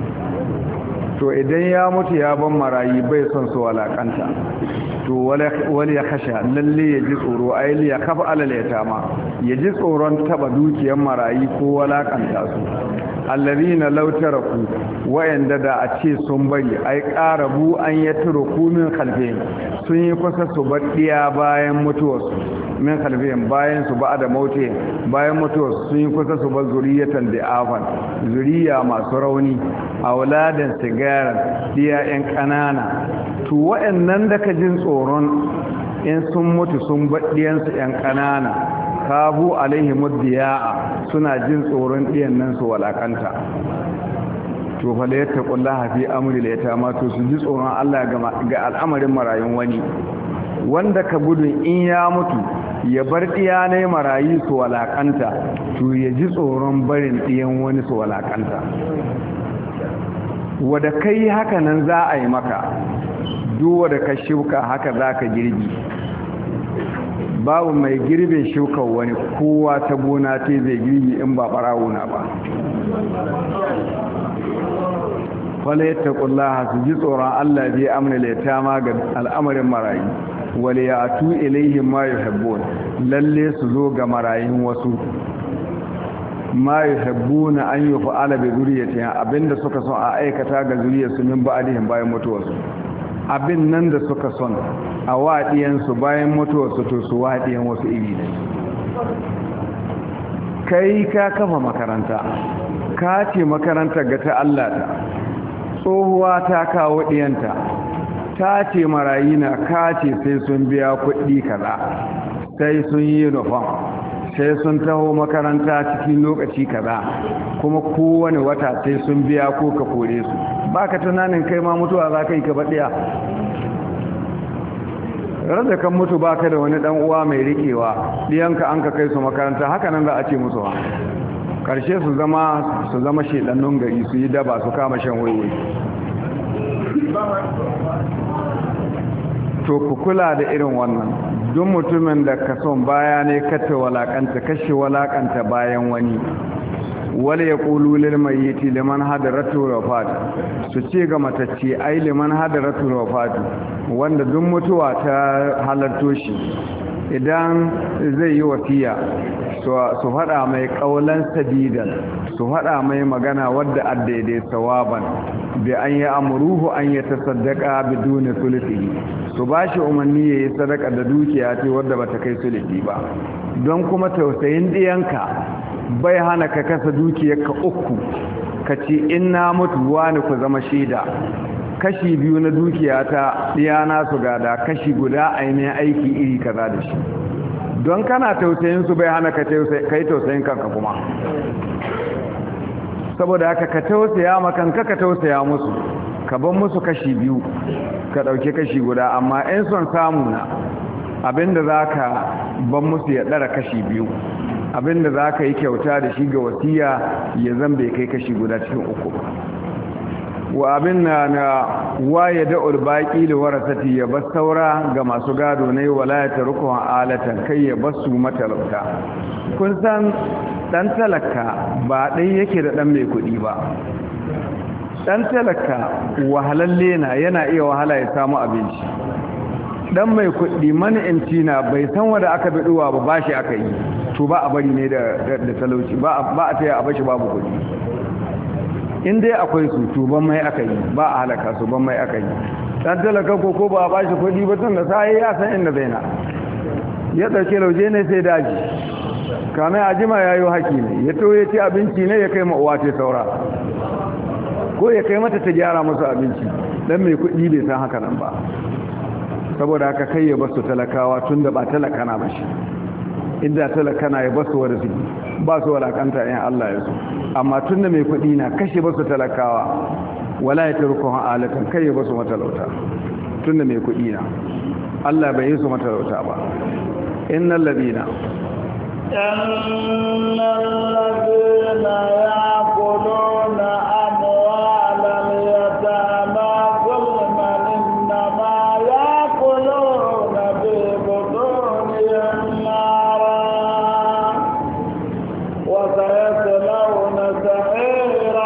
A: to idan ya mutu ya ban marayi bai son su walakanta to wani ya kasha lalle ya ji tsoro ayyali ya kafa alaleta ma ya ji tsoron taba dukiyar marayi ko walakanta su allazina law taraku wayanda da a ce sun bari ai qarabu an yatruku min khalfihim sun yi kusa su baddiya bayan mutuwarsu min khalfihim bayan su ba da mauti bayan mutuwarsu sun yi kusa su bar zuriyatan da afan zuriya masu rauni auladan sigaran diya yan kanana to wayannan da ka jin tsoron in sun mutu sun baddiyan su yan kanana kabu alaihi muddiya'a suna jin tsoron ɗiyan nan su walakanta to fa la yattaqullaha fi amri la yatama to su ji tsoron Allah ga al'amarin marayun wani wanda ka gudun in ya mutu ya bar ɗiya ne marayi su walakanta to ya ji tsoron barin ɗiyan wani su walakanta wanda kai haka nan za a yi maka duk wanda ka shuka haka za ka girbi babu mai girbin shukar wani kowa ta gona ce zai girbi in ba barawuna ba wale ya taƙullaha su ji tsoron Allah zai amina laitama ga al'amarin marayi wale ya atu ilaihin ma yi habbon lalle su zo ga marayun wasu ma yi habbona an yi fa'ala bai zuriyata abinda suka son a aikata ga zuriyarsu min ba'adihin bayan mutuwarsu abin nan da suka son a waɗiyansu bayan mutuwarsu to su waɗiyan wasu iri ne kai ka kafa makaranta ka ce makaranta ga ta Allah ta tsohuwa ta kawo ɗiyanta ta ce marayi na ka ce sai sun biya kuɗi kaza sai sun yi nufan sai sun taho makaranta cikin lokaci kaza kuma kowane wata sai sun biya ko ka kore su ba ka tunanin kai ma mutuwa za ka yi ka baɗiya rada kan mutu ba ka da wani ɗan uwa mai riƙewa ɗiyanka an ka kai su makaranta haka nan za a ce musu ha ƙarshe su zama su zama shaɗannun gari su yi daba su kama shan waiwai to ku kula da irin wannan duk mutumin da ka son baya ne kata walakanta kashe walakanta bayan wani wale ya ƙulu lilmayiti liman hadaratu wafat su ce ga matacce ai liman hadaratu wafat wanda duk mutuwa ta halarto shi idan zai yi wasiya su faɗa mai ƙaulan sadidan su faɗa mai magana wadda addaidai sawaban bi an yi amuruhu an yi ta sadaka biduni sulfi su ba shi umarni ya yi sadaka da dukiya ce wadda ba ta kai sulfi ba don kuma tausayin ɗiyanka bai hana ka kasa dukiyarka uku ka ce in na mutu wani ku zama shaida kashi biyu na dukiya ta ɗiyana su gada kashi guda ainihin aiki iri kaza da shi don kana tausayin su bai hana ka yi tausayin kanka kuma saboda haka ka tausaya makanka ka tausaya musu ka ban musu kashi biyu ka ɗauki kashi guda amma in son samu na abinda za ka ban musu ya ɗara kashi biyu abinda za ka yi kyauta da shi ga wasiya ya zan bai kai kashi guda cikin uku wa abin na na waye da ulbaki da warasati ya bas saura ga masu gado ne wala ya tarukun alatan kai ya basu matalauta kun san dan talaka ba dai yake da dan mai kuɗi ba dan talaka wahalalle na yana iya wahala ya samu abinci dan mai kuɗi mani'inci na bai san wanda aka biduwa ba bashi aka yi to ba a bari ne da da talauci ba ba a taya a bashi babu kuɗi in dai akwai su to ban mai aka yi ba a halaka su ban mai aka yi dan talaka ko ko ba a bashi kuɗi ba tun da sai ya san inda zai na ya dauke lauje ne sai daji kame ajima yayo haki ne ya to ya ci abinci ne ya kai ma uwa ce saura ko ya kai mata ta gyara musu abinci dan mai kuɗi bai san haka nan ba saboda haka kai ya basu talakawa tun da ba talaka na ba shi inda talaka na ya basu wa da su ba su walakanta in Allah ya so amma tun da mai kuɗi na kashe basu talakawa wala ya tarko alatan kai ya basu matalauta tun da mai kuɗi na Allah bai yi su matalauta ba innal ladina
B: innal ladina yaquluna amwalal yatama zulman innama yaquluna fi butunihim nara wa sayaslawna sa'ira.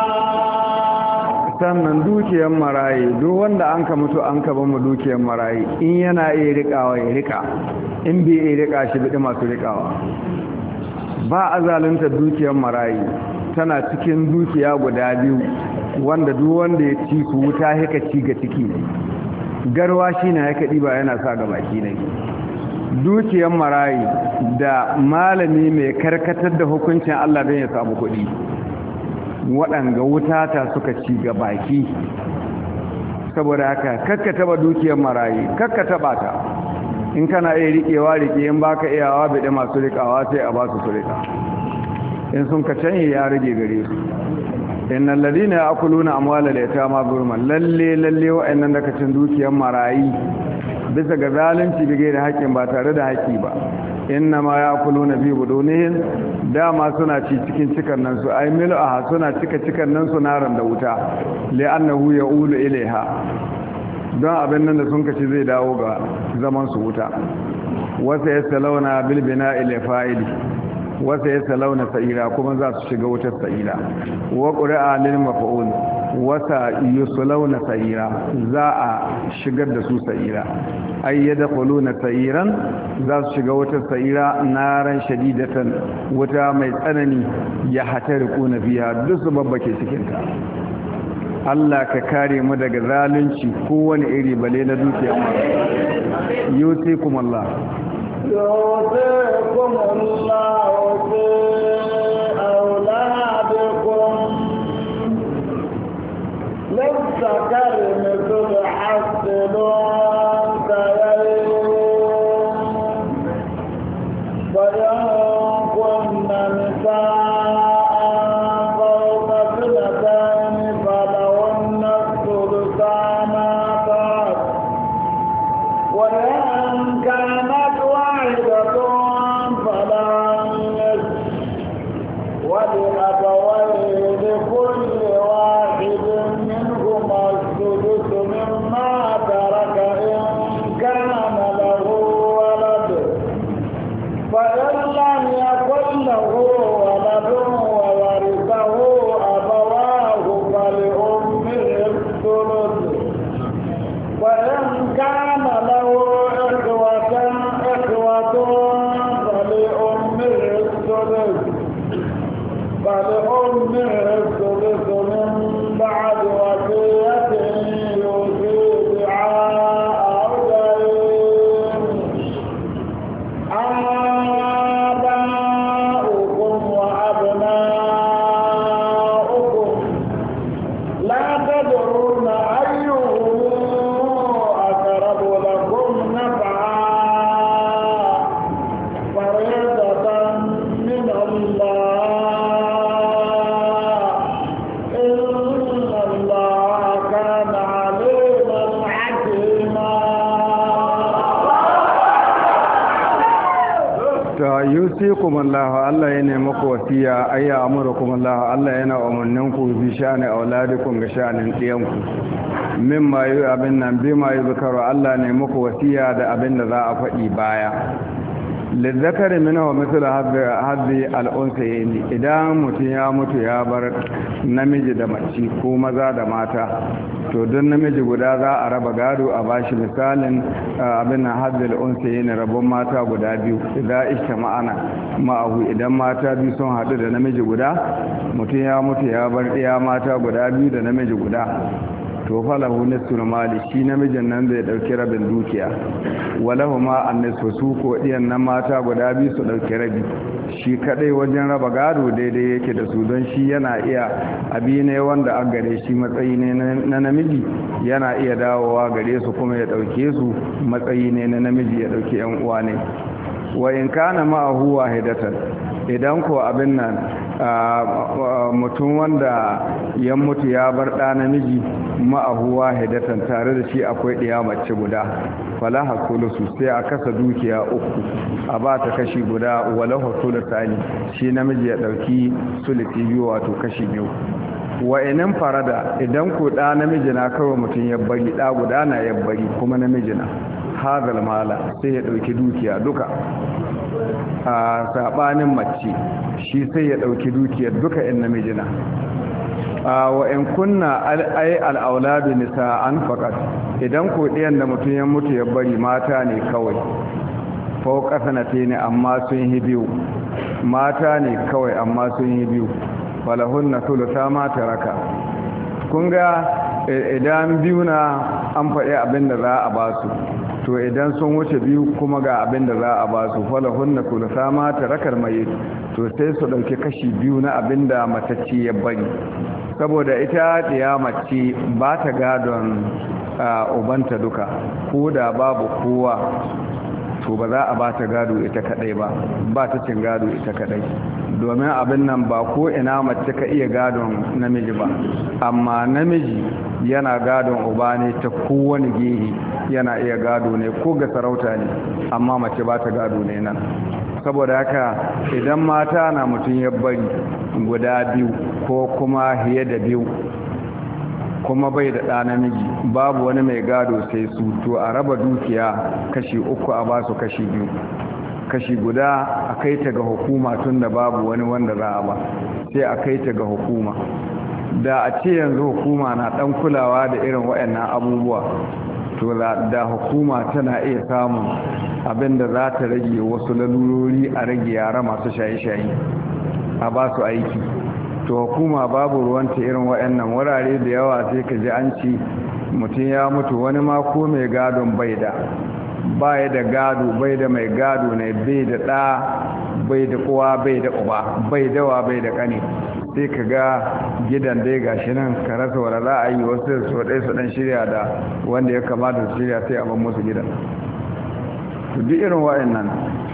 A: sannan dukiyar marayi duk wanda an ka mutu an ka bamu dukiyar marayi in yana iya rikawa ya rika in bai iya rika shi bidi masu rikawa ba a zalunta dukiyar marayi tana cikin dukiya guda biyu wanda duk wanda ya ci su wuta haka ci ga ciki ne garwa shi na haka ɗiba yana sa ga baki ne dukiyar marayi da malami mai karkatar da hukuncin Allah don ya samu kuɗi waɗanga wuta ta suka ci ga baki saboda haka kakka taba dukiyar marayi kakka taba ta in kana iya riƙewa riƙe in baka iyawa bide masu riƙawa sai a ba su su riƙa in sun ka canye ya rage gare su innal ladina ya'kuluna amwalal yatama zulman lalle lalle wa'annan da kacin dukiyar marayi bisa ga zalunci bige da haƙƙin ba tare da haƙƙi ba inna ma ya'kuluna fi budunihim dama suna ci cikin cikan nan su ay mil'aha suna cika cikan nan su naran da wuta li'annahu ya'ulu ilaiha don abin nan da sun kaci zai dawo ga zaman su wuta wasa yasalawna bil bina'i li fa'ili wasa yasalawna sa'ira kuma za su shiga wutar sa'ira wa qura'a lil maf'ul wasa yusalawna sa'ira za a shigar da su sa'ira ay yadkhuluna sa'iran za su shiga wutar sa'ira naran shadidatan wuta mai tsanani ya hatariquna fiha duk su babbake cikin ta Allah ka kare mu daga zalunci kowane iri bale na dukiyar mara yusikum Allah
B: yusikum Allah fi auladikum للذكر مثل حظ الأنثيين فإن
A: yusikumullahu Allah yana muku wasiya ayya amurukumullahu Allah yana umarninku bi sha'ani auladikum ga sha'anin diyanku mimma yu abin nan bima yuzkaru Allah ne muku wasiya da abin da za a faɗi baya lizzakari mina wa mithlu hadhi al-unsayayn idan mutum ya mutu ya bar namiji da mace ko maza da mata to don namiji guda za a raba gado a bashi misalin abin hadhi al-unsayayn rabon mata guda biyu idan ishtama'ana ma'ahu idan mata biyu sun hadu da namiji guda mutum ya mutu ya bar iya mata guda biyu da namiji guda to falahu nisful mali shi namijin nan zai dauki rabin dukiya walahu ma annisu su ko diyan nan mata guda biyu su dauki rabi shi kadai wajen raba gado daidai yake da su don shi yana iya abi ne wanda an gare shi matsayi ne na namiji yana iya dawowa gare su kuma ya dauke su matsayi ne na namiji ya dauki yan uwa ne wa in kana ma'ahu wahidatan idan ko abin nan mutum wanda ya mutu ya bar ɗa namiji ma'ahu wahidatan tare da shi akwai ɗiya mace guda fala hakulusu sai a kasa dukiya uku a ba ta kashi guda wala hakulusani shi namiji ya ɗauki suliti biyu wato kashi biyu wa inin farada idan ko ɗa namiji na kawai mutum ya bari ɗa guda na ya bari kuma namiji na hazal mala sai ya ɗauki dukiya duka a saɓanin mace shi sai ya ɗauki dukiyar duka in namiji na wa in kunna ai al'auladu nisa an faƙat idan ko ɗiyan da mutum ya mutu ya bari mata ne kawai fau ƙasa na ne amma sun yi biyu mata ne kawai amma sun yi biyu falahun na sulusa mata raka kun ga idan biyu na an faɗi abin da za a ba su to idan sun wuce biyu kuma ga abin da za a ba su falahun na sulusa mata rakar mai to sai su ɗauki kashi biyu na abin da matacci ya bari saboda ita ɗiya mace ba ta gadon ubanta duka ko da babu kowa to ba za a ba ta gado ita kadai ba ba ta cin gado ita kadai domin abin nan ba ko ina mace ka iya gadon namiji ba amma namiji yana gadon uba ne ta kowane gehe yana iya gado ne ko ga sarauta ne amma mace ba ta gado ne nan saboda haka idan mata na mutum ya bari guda biyu ko kuma fiye da biyu kuma bai da ɗa namiji babu wani mai gado sai su to a raba dukiya kashi uku a ba su kashi biyu kashi guda a kai ta ga hukuma tun da babu wani wanda za a ba sai a kai ta ga hukuma da a ce yanzu hukuma na ɗan kulawa da irin waɗannan abubuwa to da hukuma tana iya samun abin da za ta rage wasu lalurori a rage yara masu shaye-shaye a ba su aiki to hukuma babu ruwanta irin waɗannan wurare da yawa sai ka ji an ci mutum ya mutu wani ma ko mai gadon bai da bai da gado bai da mai gado ne bai da ɗa bai da uwa bai da uba bai dawa bai da ƙane sai ka ga gidan dai gashi nan ka rasa wala za a yi wasu su ɗai su ɗan shirya da wanda ya kamata su shirya sai a ban musu gidan duk irin waɗannan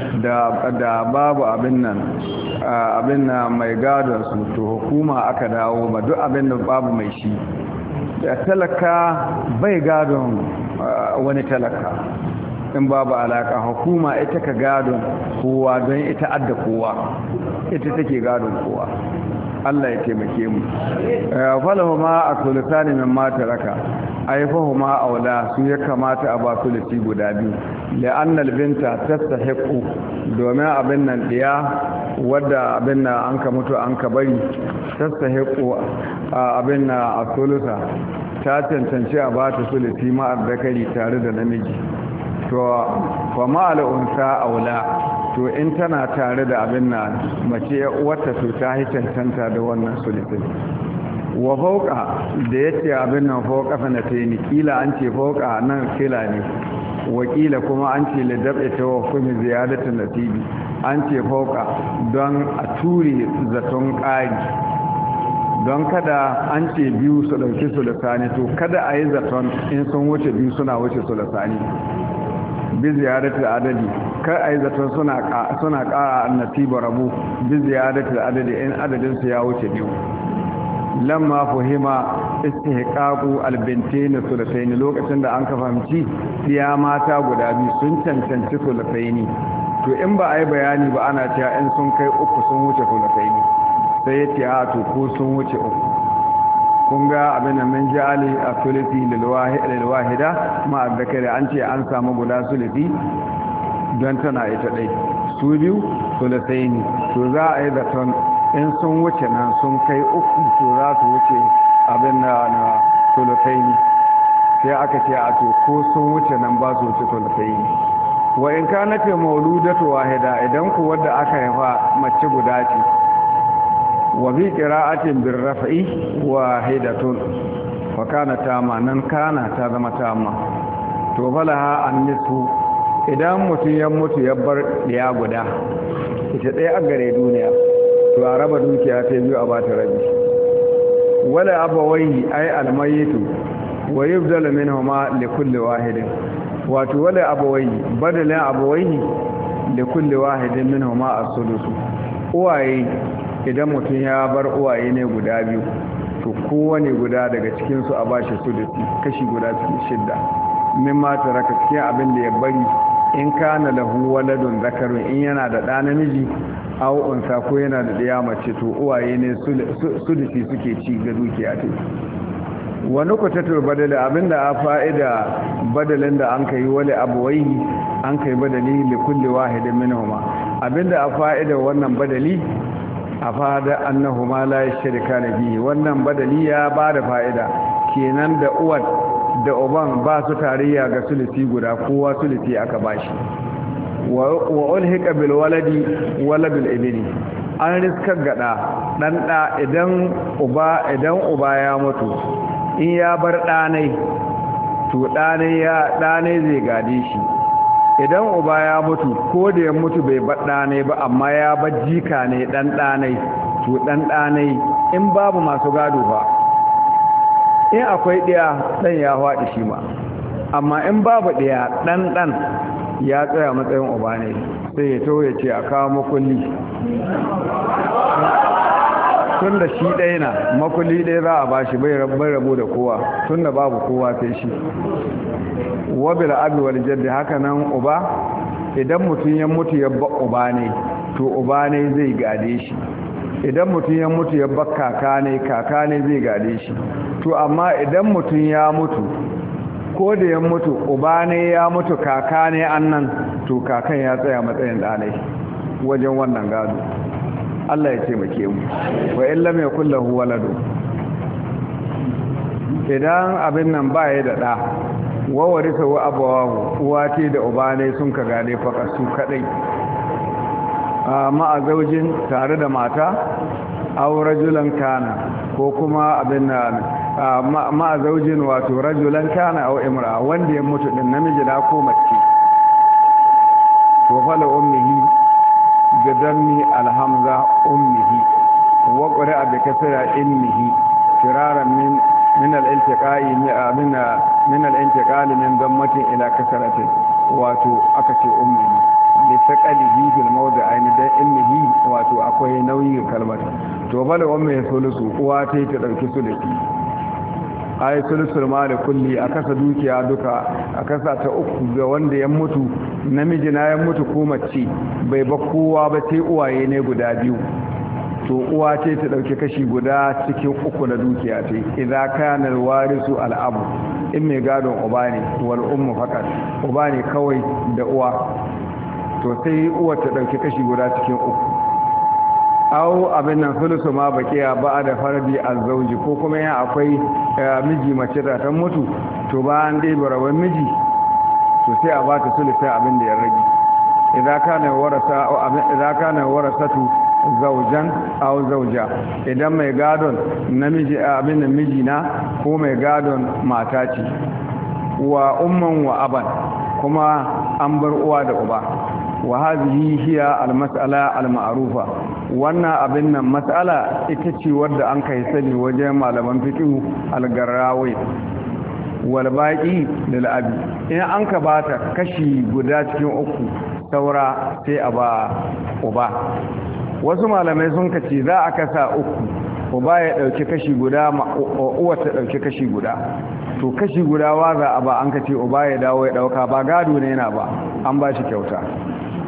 A: da babu abin nan abin na mai gadon su to hukuma aka dawo ba duk abin da babu mai shi da talaka bai gadon wani talaka in babu alaka hukuma ita ka gadon kowa don ita adda kowa ita take gadon kowa Allah ya taimake mu falahu ma akulusani min mata raka aifahu ma aula su ya kamata a ba su lati guda biyu la'anna albinta tastahiqu domin abin nan diya wadda abin nan an ka mutu an ka bari tastahiqu abin nan asulusa ta tantance a ba ta sulati ma azzakari tare da namiji to fa ma al unsa aula to in tana tare da abin nan mace wata to ta yi cancanta da wannan sulifin wa fauka da ya ce abin nan fauka fanataini kila an ce fauka nan kila ne wakila kuma an ce lidabe ta wa kuma ziyadatin nasibi an ce fauka don a ture zaton ƙari don kada an ce biyu su ɗauki sulasani to kada a yi zaton in sun wuce biyu suna wuce sulasani bi ziyadatul adadi kar ai zato suna suna ƙara annatiba rabu bi ziyadatul adadi in adadin su ya wuce biyu lamma fuhima istihqaqu albintain sulatayn lokacin da an ka fahimci diya mata guda biyu sun cancanci sulatayn to in ba a yi bayani ba ana cewa in sun kai uku sun wuce sulutai ne sai ya ce a to ko sun wuce uku kun ga abin da min ja'ali a sulufi lilwahida ma azzakari an ce an samu guda sulufi don tana ita ɗai su biyu sulutai ne to za a yi zaton in sun wuce nan sun kai uku to za su wuce abin da na sulutai ne sai aka ce a to ko sun wuce nan ba su wuce sulutai ne wa in ka nace mauludatu wahida idan ku wadda aka haifa mace guda ce wa bi qira'atin bir raf'i wahidatun wa kana tama nan kana ta zama tama to falaha an-nisfu idan mutum ya mutu ya bar ɗaya guda ita ɗaya a gare duniya to a raba dukiya ta biyu a ba ta rabi wala abawai ay almayitu wa yubdal minhuma li kulli wahidin wato wala abawai badalin abawai li kulli wahidin minhuma as-sudus uwaye idan mutum ya bar uwaye ne guda biyu to kowane guda daga cikin su a bashi sudusi kashi guda cikin shidda mimma taraka cikin abin da ya bari in kana lahu waladun zakarun in yana da ɗa namiji aw unsa ko yana da ɗiya mace to uwaye ne sudusi suke ci ga dukiya ta wani kwatatar badala abinda a fa'ida badalin da an kai wale abuwai an kai badali li kulli wahidin minhuma abinda a fa'ida wannan badali a fada annahuma la yashrika bihi wannan badali ya bada fa'ida kenan da uwar da uban ba su tarayya ga sulusi guda kowa sulusi aka bashi wa ulhiqa bil waladi waladul ibni an riskar gada dan da idan uba idan uba ya mutu in ya bar danai to danai ya danai zai gade shi idan uba ya mutu ko da ya mutu bai bar danai ba amma ya bar jika ne dan danai to dan danai in babu masu gado ba in akwai ɗaya ɗan ya faɗi shi ma amma in babu ɗaya ɗan ɗan ya tsaya matsayin uba ne sai ya to ya ce a kawo makulli tun da shi ɗaya na makulli ɗaya za a ba shi bai rabu da kowa tun da babu kowa sai shi wabil abi wal jaddi haka nan uba idan mutum ya mutu ya ba uba ne to uba ne zai gade shi idan mutum ya mutu ya bar kaka ne kaka ne zai gade shi to amma idan mutum ya mutu ko da ya mutu uba ne ya mutu kaka ne annan to kakan ya tsaya matsayin ɗanai wajen wannan gado Allah ya taimake mu wa illa mai kullahu waladu idan abin nan ba ya da ɗa wawarisa wa abawahu uwa ce da uba ne sun ka gane faka su kaɗai ma'a zaujin tare da mata aw rajulan kana ko kuma abin nan ma'a zaujin wato rajulan kana aw imra wanda ya mutu din namiji da ko mace wa fala ummihi gadammi alhamza ummihi wa qira'a bi kasra innihi firaran min min al-iltiqa'i min min al-intiqali min dammatin ila kasratin wato aka ce ummihi da saƙalihi fil mawdi'ain da ilmihi wato akwai nauyi kalmar to bala umma ya sulusu uwa ta ta dauki sulusi ay sulusul mali kulli akasa dukiya duka akasa ta uku ga wanda ya mutu namiji na ya mutu ko mace bai ba kowa ba sai uwaye ne guda biyu to uwa ce ta dauki kashi guda cikin uku na dukiya ta idza kana alwarisu alabu in mai gadon uba ne wal ummu fakat uba ne kawai da uwa to sai uwar ta dauki kashi guda cikin uku aw abin nan sulusu ma bakiya ba da fardi azzauji ko kuma ya akwai miji mace da ta mutu to ba an dai barawan miji to sai a bata sulusu abin da ya rage idan kana warasa idan kana warasatu zaujan aw zauja idan mai gadon namiji abin nan miji na ko mai gadon mata ce wa umman wa aban kuma an bar uwa da uba wa hadhihi hiya almas'ala alma'rufa wannan abin nan mas'ala ita ce wadda an kai sani wajen malaman fiqh algarrawi wal baqi lil abi in an ka bata kashi guda cikin uku saura sai a ba uba wasu malamai sun kace za a kasa uku uba ya dauki kashi guda uwa ta dauki kashi guda to kashi guda waza a ba an kace uba ya dawo ya dauka ba gado ne yana ba an ba shi kyauta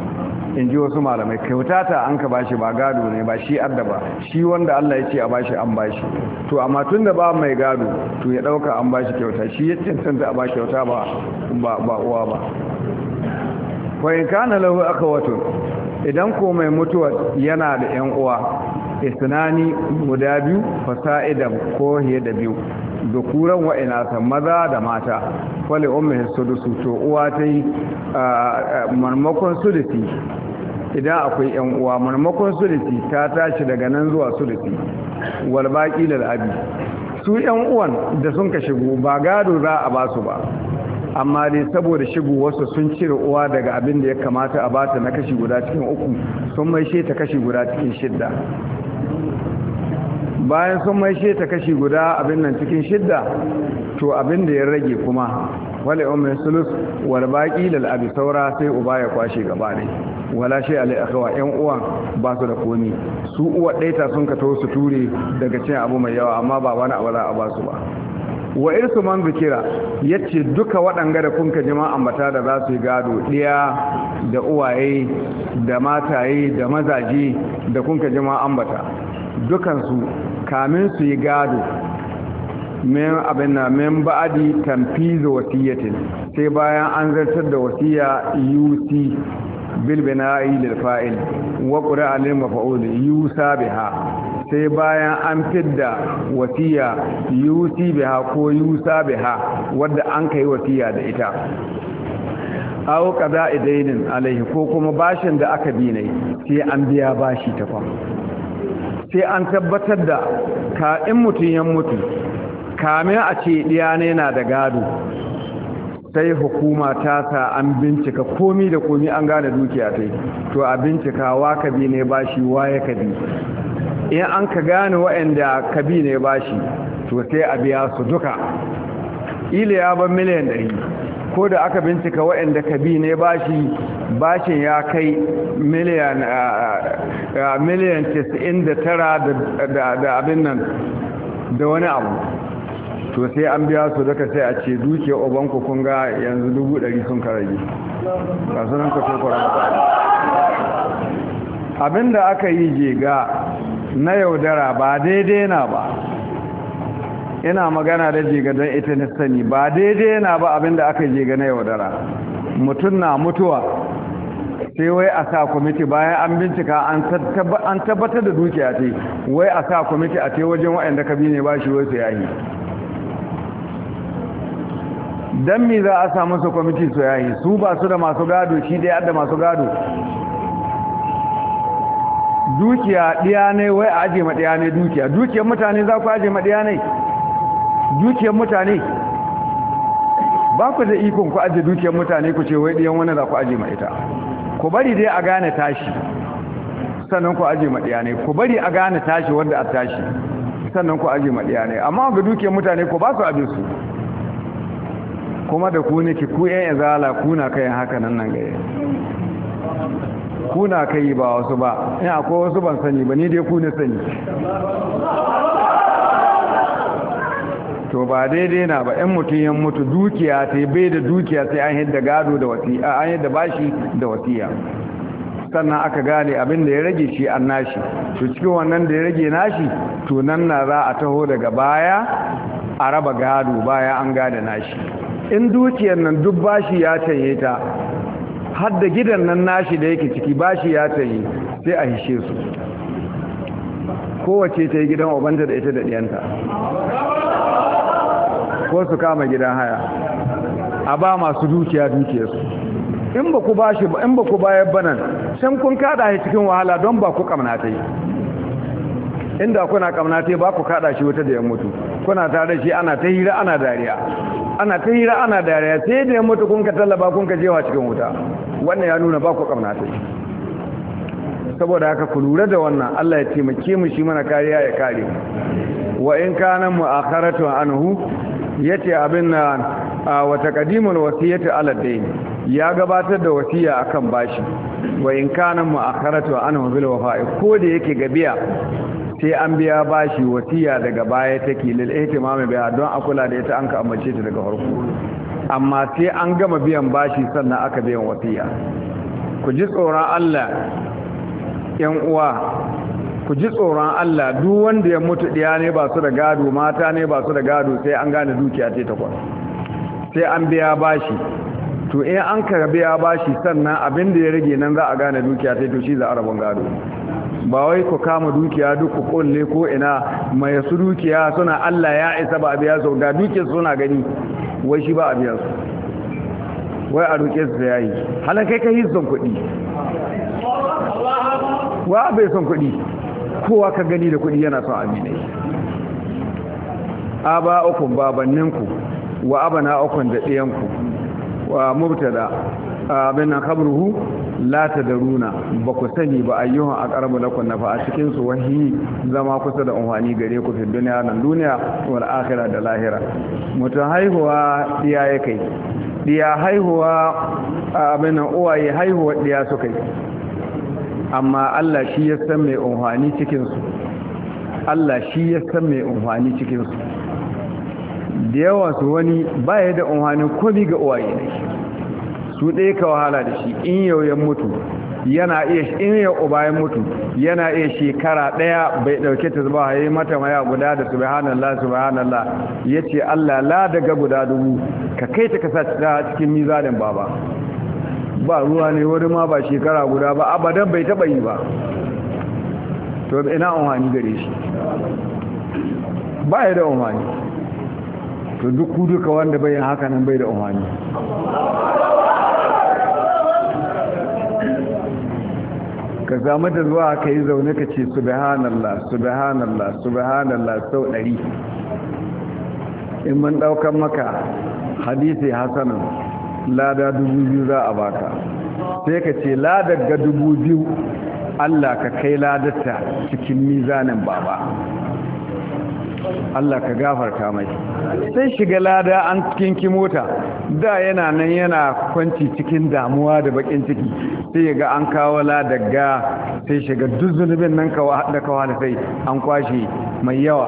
A: in ji wasu malamai kyauta ta an ka bashi ba gado ne ba shi adda ba shi wanda Allah ya ce a bashi an bashi to amma tun da ba mai gado to ya dauka an bashi kyauta shi ya cancanta a ba kyauta ba ba uwa ba wa in kana lahu akhawatun idan ko mai mutuwa yana da yan uwa isnani guda biyu fasa'idan ko hiye da biyu dukuran wa inasa maza da mata wale ummi sudusu to uwa ta yi marmakon sudusi idan akwai yan uwa marmakon sudusi ta tashi daga nan zuwa sudusi wal baqi lil abi su yan uwan da sun ka shigo ba gado za a ba su ba amma dai saboda shigo wasu sun cire uwa daga abin da ya kamata a bata na kashi guda cikin uku sun maishe ta kashi guda cikin shidda bayan sun maishe ta kashi guda abin nan cikin shidda to abin da ya rage kuma wale umar sulus wal baqi lil abi saura sai uba ya kwashe gaba ne wala shay alai akawa yan uwan ba su da komi su uwa daita sun ka to su ture daga cin abu mai yawa amma ba wani abu za a ba su ba wa irsu man zikira yace duka waɗanga da kunka jama'a ambata da za su yi gado ɗiya da uwaye da mataye da mazaje da kunka jama'a ambata dukansu kamin su yi gado min abin na min ba'adi tanfizu wasiyatin sai bayan an zartar da wasiya yusi bil bina'i lil fa'il wa qura'a lil maf'ul yusa biha sai bayan an fidda wasiya yusi biha ko yusa biha wadda an kai wasiya da ita aw qada idainin alaihi ko kuma bashin da aka bi ne sai an biya bashi ta fa sai an tabbatar da ka in mutun yan mutu kamin a ce diya ne na da gado sai hukuma ta sa an bincika komi da komi an gane dukiya ta to a bincika wa kabi ne bashi waye kabi in an ka gane waɗanda kabi ne bashi to sai a biya su duka ila ya ban miliyan ɗari ko da aka bincika waɗanda kabi ne bashi bashin ya kai miliyan miliyan casa'in da tara da abin nan da wani abu to sai an biya su duka sai a ce duke obanku kun ga yanzu dubu ɗari sun karage ga sunan ka tokora abinda aka yi jega na yaudara ba daidai na ba ina magana da jega don ita na sani ba daidai na ba abinda aka yi jega na yaudara mutum na mutuwa sai wai a sa kwamiti bayan an bincika an tabbatar da dukiya ce wai a sa kwamiti a ce wajen waɗanda ka bi ne ba shi wasu yayi don mi za a samu su kwamiti su yayi su ba su da masu gado shi dai adda masu gado dukiya ɗiya ne wai a aje ma ɗiya ne dukiya dukiyar mutane za ku aje ma ɗiya ne dukiyar mutane ba ku da ikon ku aje dukiyar mutane ku ce wai ɗiyan wani za ku aje ma ita ku bari dai a gane tashi sannan ku aje ma ɗiya ne ku bari a gane tashi wanda a tashi sannan ku aje ma ɗiya ne amma ga dukiyar mutane ku ba su abin su kuma da ku ne ki ku yan izala kuna kayan haka nan nan gaye kuna kai ba wasu ba in akwai wasu ban sani ba ni dai ku ne sani to ba daidai na ba in mutum ya mutu dukiya sai bai da dukiya sai an yadda gado da wasiya an yadda bashi da wasiya sannan aka gane abin da ya rage shi an nashi to cikin wannan da ya rage nashi to nan na za a taho daga baya a raba gado baya an gane nashi in dukiyar nan duk bashi ya canye ta har da gidan nan nashi da yake ciki bashi ya canye sai a hishe su kowace ta yi gidan obanta da ita da ɗiyanta ko su kama gidan haya a ba masu dukiya dukiyarsu in ba ku bashi ba in ba ku bayar banan can kun kada shi cikin wahala don ba ku kamnatai inda kuna kamnatai ba ku kada shi wata da ya mutu kuna tare da shi ana ta hira ana dariya ana ta hira ana dariya sai da ya mutu kun ka tallaba kun ka jewa cikin wuta wannan ya nuna ba ku kamnatai saboda haka ku lura da wannan Allah ya taimake mu shi mana kariya ya kare wa in kana mu'akharatu anhu yace abin na wa taqdimul wasiyati ala dayn ya gabatar da wasiya akan bashi wa in kana mu'akharatu anhu bil wafa'i ko da yake gabiya sai an biya bashi wasiya daga baya take lil ihtimami biha don akula da ita an ka amince ta daga farko amma sai an gama biyan bashi sannan aka biyan wasiya ku ji tsoron Allah yan uwa ku ji tsoron Allah duk wanda ya mutu diya ne ba su da gado mata ne ba su da gado sai an gane dukiya ce takwas sai an biya bashi to in an ka biya bashi sannan abin da ya rage nan za a gane dukiya ce to shi za a rabon gado ba wai ku kama dukiya duk ku kulle ko ina mai su dukiya suna Allah ya isa ba a biya su ga dukiyar suna gani wai shi ba a biya su wai a duke su yayi halan kai kai son kuɗi wa bai son kuɗi kowa ka gani da kuɗi yana son aminai aba ukun babanninku wa abana ukun da ɗiyanku wa mubtada abin khabruhu la tadruna ba ku sani ba ayyuhan aqrabu lakum nafa a cikin su wahi zama kusa da unwani gare ku fi duniya nan duniya wal akhirah da lahira mutum haihuwa diya yake diya haihuwa abin uwaye haihuwa diya suka yi amma Allah shi ya san mai unwani cikin su Allah shi ya san mai unwani cikin su da yawa su wani baya da unwani komai ga uwaye ne su ɗaya ka wahala da shi in yau ya mutu yana iya in yau uba ya mutu yana iya shekara ɗaya bai ɗauke ta zuba ya yi mata maya guda da subhanallah subhanallah ya ce Allah la daga guda dubu ka kai ta kasa ta cikin mizanin baba ba ruwa ne wani ma ba shekara guda ba abadan bai taɓa yi ba to ina umarni gare shi ba ya da umarni to duk ku duka wanda bai yin haka nan bai da umarni ka samu da zuwa ka yi zaune ka ce subhanallah subhanallah subhanallah sau ɗari in man ɗaukan maka hadisi hasanin lada dubu biyu za a baka sai ka ce ladar ga dubu biyu Allah ka kai ladarta cikin mizanin baba Allah ka gafarta mai sai shiga lada an kinki mota da yana nan yana kwanci cikin damuwa da bakin ciki sai ya ga an kawo ladaga sai shiga duk zunubin nan da kawo da sai an kwashe mai yawa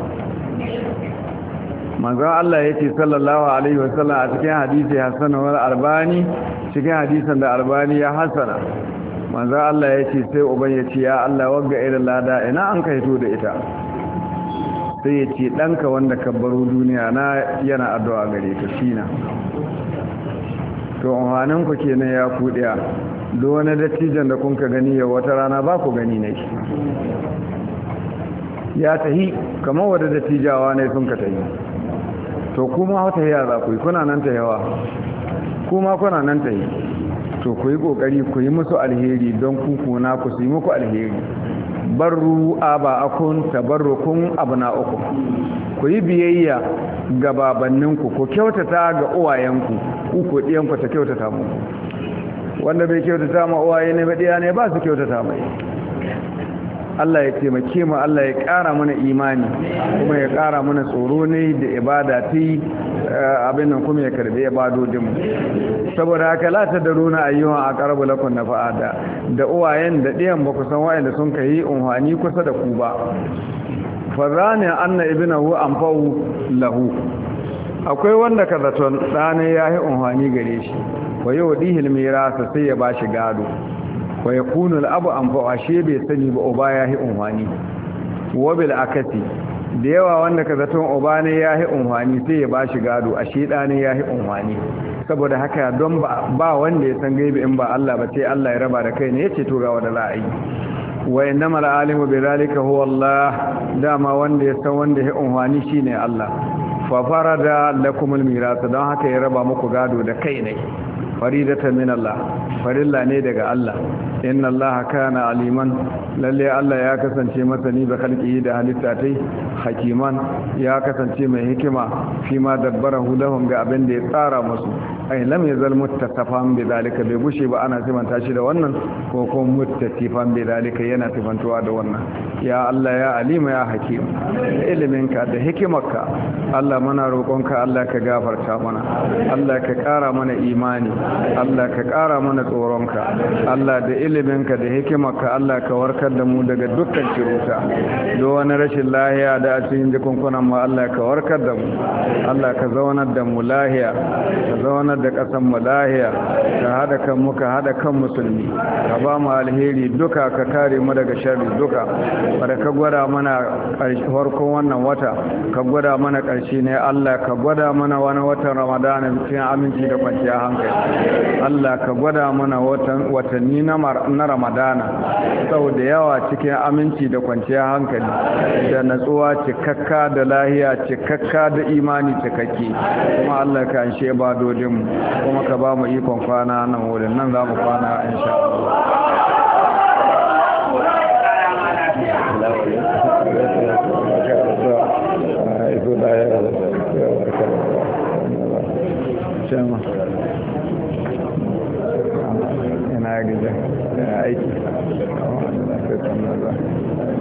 A: manzon Allah ya ce sallallahu alaihi wasallam a cikin hadisi hasan wal albani cikin hadisan da albani ya hasana manzon Allah ya ce sai uban ya ce ya Allah wagga irin lada ina an kaito da ita sai ya ce ɗanka wanda ka baro duniya na yana addu'a gare ka shi na to ku kenan ya kuɗiya do wani dattijan da kun ka gani yau wata rana ba ku gani ne ya tahi kamar wadda dattijawa ne sun ka tahi to kuma wata yara ku yi kuna nan ta yawa kuma kuna nan ta yi to ku yi ƙoƙari ku yi musu alheri don kuku na ku su yi muku alheri barru aba akun tabarrukun abna'ukum ku yi biyayya ga babanninku ku kyautata ga uwayenku ku ku diyanku ta kyautata muku wanda bai kyautata ma uwaye ne ba diya ne ba su kyautata mai Allah ya taimake mu Allah ya ƙara mana imani kuma ya ƙara mana tsoro ne da ibada ta abin nan kuma ya karbe ibadodin mu saboda haka la ta daruna ayyuhan aqrabu lakum nafa'ada da uwayen da diyan ba ku san wayanda sun kai unhani kusa da ku ba farani anna ibnahu anfa'u lahu akwai wanda ka zaton dane yayi unhani gare shi wa yawdihil mirasa sai ya bashi gado wa yakunu al-abu anfa'u ashe bai sani ba uba yayi unhani wa bil akati da yawa wanda ka zaton uba ne yayi unhani sai ya bashi gado ashe dane yayi unhani saboda haka don ba wanda ya san gaibi in ba Allah ba sai Allah ya raba da kai ne yace to ga wanda za a yi wa innamal alimu bi zalika huwa Allah dama wanda ya san wanda ya unhani shine Allah fa farada lakumul miras don haka ya raba muku gado da kai ne faridatan min Allah farilla ne daga Allah inna Allah kana aliman lalle Allah ya kasance masani da khalqihi da halitta tai hakiman ya kasance mai hikima fi ma dabbarahu lahum ga abin da ya tsara musu ai lam yazal muttasafan bi zalika bai gushe ba ana sifanta shi da wannan ko ko muttasifan bi zalika yana sifantuwa da wannan ya Allah ya alima ya hakim iliminka da hikimarka Allah muna roƙonka Allah ka gafarta mana Allah ka ƙara mana imani Allah ka ƙara mana tsoronka Allah da iliminka da hikimarka Allah ka warkar da mu daga dukkan ciruta do wani rashin lahiya da a cikin jikunkunan mu Allah ka warkar da mu Allah ka zaunar da mu lahiya ka zaunar da ƙasar mu lahiya ka hada kan mu ka hada kan musulmi ka ba mu alheri duka ka kare mu daga sharri duka wanda ka gwada mana farkon wannan wata ka gwada mana ƙarshe ne Allah ka gwada mana wani watan Ramadana cikin aminci da kwanciyar hankali Allah ka gwada mana watan watanni na Ramadana sau da yawa cikin aminci da kwanciyar hankali da natsuwa cikakka da lahiya cikakka da imani cikakke kuma Allah ka anshe badodin mu kuma ka ba mu ikon kwana nan wurin nan za mu kwana insha Allah ina gida aiki